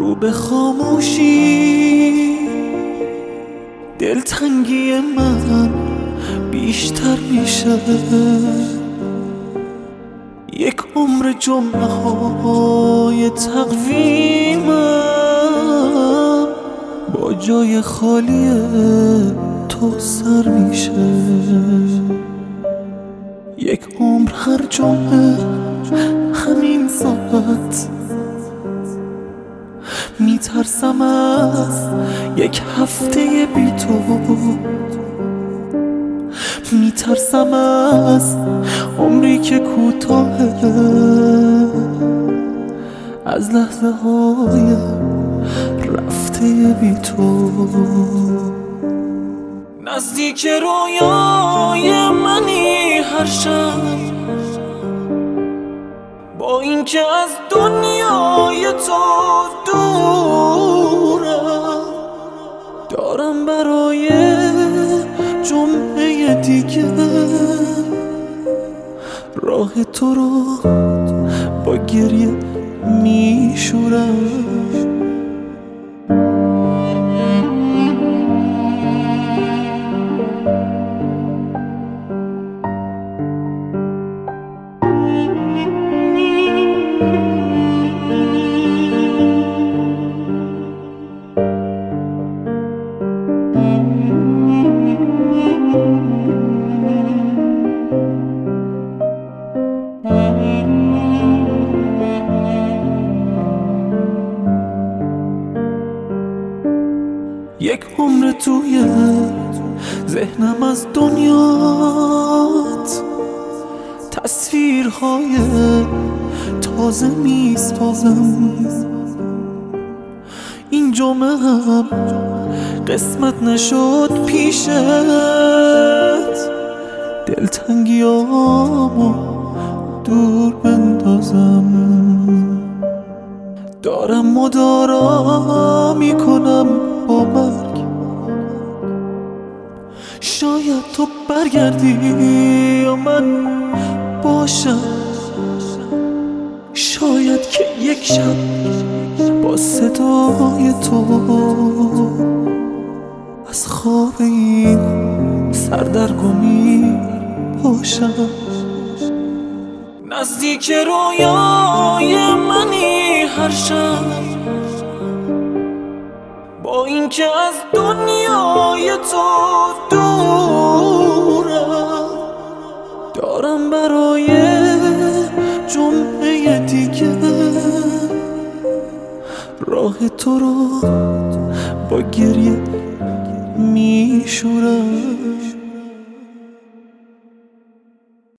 رو به خاموشی دلتنگی من بیشتر میشه. یک عمر جمعه های تقویمم با جای خالی تو سر میشه. یک عمر هر جمعه همین ساعت میترسم از یک هفته بی تو، میترسم از عمری که کوتاهه، از لحظه های رفته بی تو. نزدیک رویای منی هر شب، با اینکه از دنیای تو دورم، دارم برای جمعه دیگه راه تو رو با گریه میشورم. یک عمر توی ذهنم از دنیات تصویرهای تازه میسازم. این جمعه هم قسمت نشد پیشت، دلتنگیامو دور بندازم. دارم مدارا میکنم با مرگ، شاید تو برگردی یا من باشم، شاید که یک شب با صدای تو از خواب این سردرگمی باشم. نزدیک رویای منی هر شب، با اینکه از دنیای تو دورم، دارم برای جمعه دیگه راه تو رو با گریه میشورم.